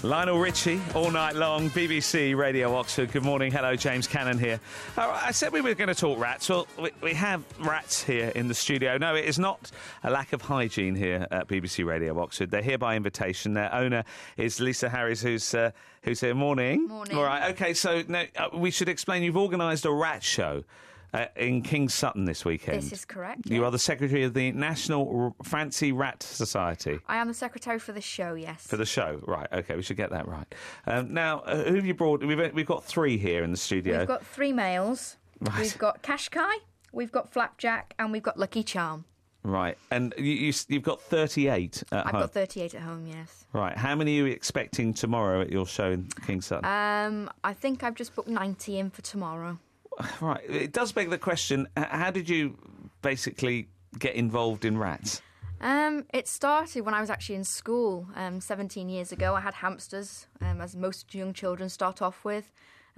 Lionel Richie, all night long, BBC Radio Oxford. Good morning. Hello, James Cannon here. I said we were going to talk rats. Well, we have rats here in the studio. No, it is not a lack of hygiene here at BBC Radio Oxford. They're here by invitation. Their owner is Lisa Harries, who's here. Morning. Morning. All right, OK, so now, we should explain you've organised a rat show in King Sutton this weekend. This is correct. You yes. are the secretary of the National Fancy Rat Society. I am the secretary for the show, yes. For the show, right, OK, we should get that right. Now, who have you brought? We've got three here in the studio. We've got three males. Right. We've got Kashkai, we've got Flapjack, and we've got Lucky Charm. Right, and you've got 38 at home. I've got 38 at home, yes. Right, how many are you expecting tomorrow at your show in King Sutton? I think I've just booked 90 in for tomorrow. Right, it does beg the question, how did you basically get involved in rats? It started when I was actually in school 17 years ago. I had hamsters, as most young children start off with.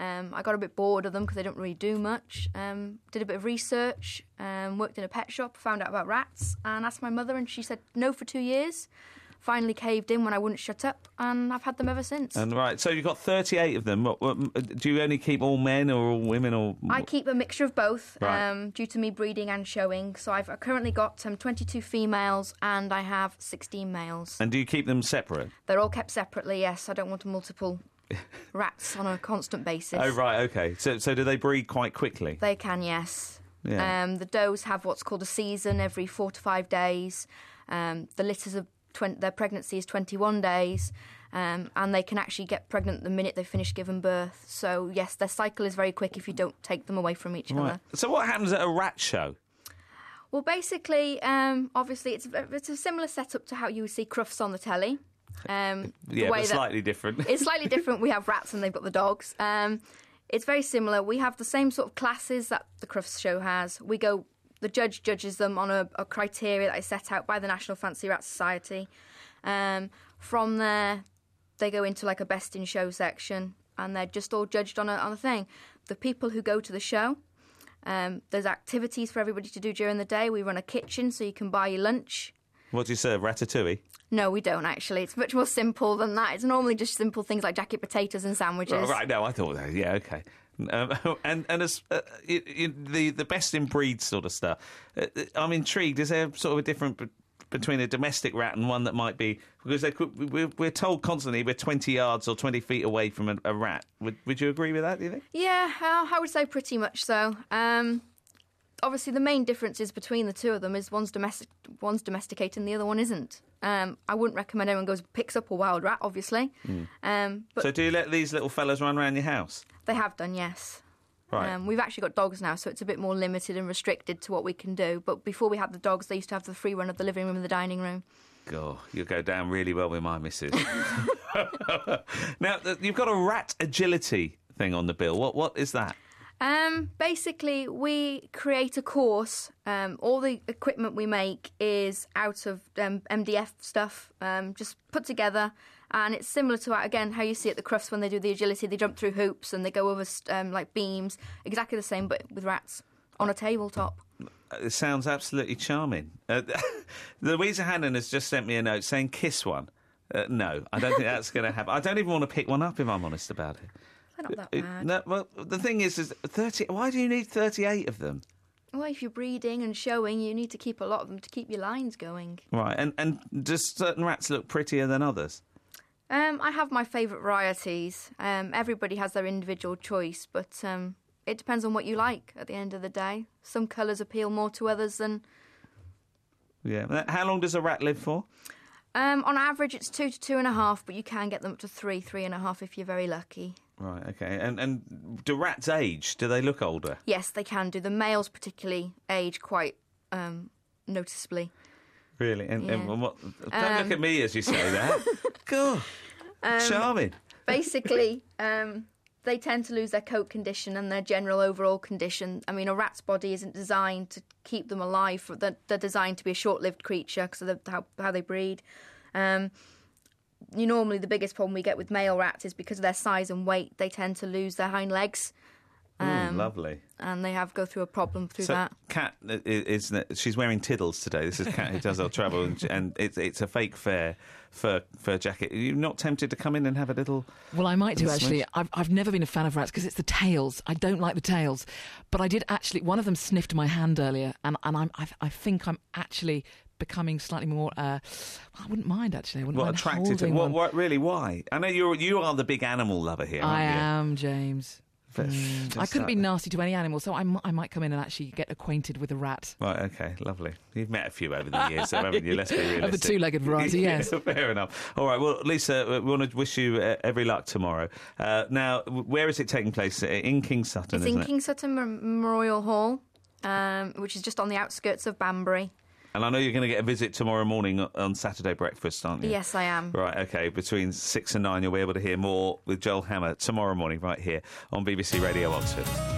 I got a bit bored of them because they don't really do much. Did a bit of research, worked in a pet shop, found out about rats, and asked my mother, and she said no for 2 years. Finally caved in when I wouldn't shut up, and I've had them ever since. And right, so you've got 38 of them. Do you only keep all men or all women? Or I keep a mixture of both, Right. due to me breeding and showing. So I've currently got 22 females, and I have 16 males. And do you keep them separate? They're all kept separately, yes. I don't want multiple rats on a constant basis. Oh, right, OK. So do they breed quite quickly? They can, yes. Yeah. The does have what's called a season every 4 to 5 days. The litters of their pregnancy is 21 days, and they can actually get pregnant the minute they finish giving birth. So, yes, their cycle is very quick if you don't take them away from each Right. other. So what happens at a rat show? Well, basically, obviously, it's a similar setup to how you would see Crufts on the telly. Yeah, but slightly different. It's slightly different. We have rats and they've got the dogs. It's very similar. We have the same sort of classes that the Crufts show has. The judge judges them on a criteria that is set out by the National Fancy Rat Society. From there, they go into like a best in show section, and they're just all judged on a thing. The people who go to the show, there's activities for everybody to do during the day. We run a kitchen, so you can buy your lunch. What do you serve, ratatouille? No, we don't, actually. It's much more simple than that. It's normally just simple things like jacket potatoes and sandwiches. Oh, right, no, I thought that. Yeah, OK. And as the best in breed sort of stuff, I'm intrigued. Is there sort of a difference between a domestic rat and one that might be, because we're told constantly we're 20 yards or 20 feet away from a rat. Would you agree with that, do you think? Yeah, I would say pretty much so. Obviously, the main differences between the two of them is one's domesticated and the other one isn't. I wouldn't recommend anyone goes and picks up a wild rat, obviously. But So do you let these little fellas run around your house? they have done, yes. Right. We've actually got dogs now, so it's a bit more limited and restricted to what we can do. But before we had the dogs, they used to have the free run of the living room and the dining room. God, you'll go down really well with my missus. Now, you've got a rat agility thing on the bill. What is that? Basically, we create a course. All the equipment we make is out of MDF stuff, just put together. And it's similar to, again, how you see at the Crufts when they do the agility. They jump through hoops and they go over like beams. Exactly the same, but with rats on a tabletop. It sounds absolutely charming. Louisa Hannon has just sent me a note saying kiss one. No, I don't think that's going to happen. I don't even want to pick one up if I'm honest about it. They're not that bad. No, well, the thing is 30. Why do you need 38 of them? Well, if you're breeding and showing, you need to keep a lot of them to keep your lines going. Right, and does certain rats look prettier than others? I have my favourite varieties. Everybody has their individual choice, but it depends on what you like at the end of the day. Some colours appeal more to others than... Yeah. How long does a rat live for? On average, it's 2 to 2.5, but you can get them up to 3.5 if you're very lucky. Right, OK. And do rats age? Do they look older? Yes, they can do. The males particularly age quite noticeably. Really? And Yeah. what? Don't look at me as you say that. God, charming. Basically, they tend to lose their coat condition and their general overall condition. I mean, a rat's body isn't designed to keep them alive. They're designed to be a short-lived creature because of how they breed. Normally, the biggest problem we get with male rats is because of their size and weight, they tend to lose their hind legs. Lovely. And they have go through a problem through So that. Kat she's wearing Tiddles today. This is Kat who does our travel, and it's a fake fur jacket. Are you not tempted to come in and have a little? Well, I might do, little actually. smidge? I've never been a fan of rats because it's the tails. I don't like the tails. But I did actually, one of them sniffed my hand earlier, and I think I'm actually becoming slightly more. I wouldn't mind, actually. I wouldn't mind attracted to holding one. what? Really? Why? I know you are the big animal lover here. I aren't you? am, James. I couldn't be nasty to any animal, so I might come in and actually get acquainted with a rat. Right, okay, lovely. You've met a few over the years, so haven't you? Let's be realistic. Of the two-legged variety, yes. Fair enough. All right, well, Lisa, we want to wish you every luck tomorrow. Now, where is it taking place? In King Sutton, It's in King Sutton Memorial Hall, which is just on the outskirts of Banbury. And I know you're going to get a visit tomorrow morning on Saturday breakfast, aren't you? Yes, I am. Right, okay. Between 6 and 9, you'll be able to hear more with Joel Hammer tomorrow morning right here on BBC Radio Oxford.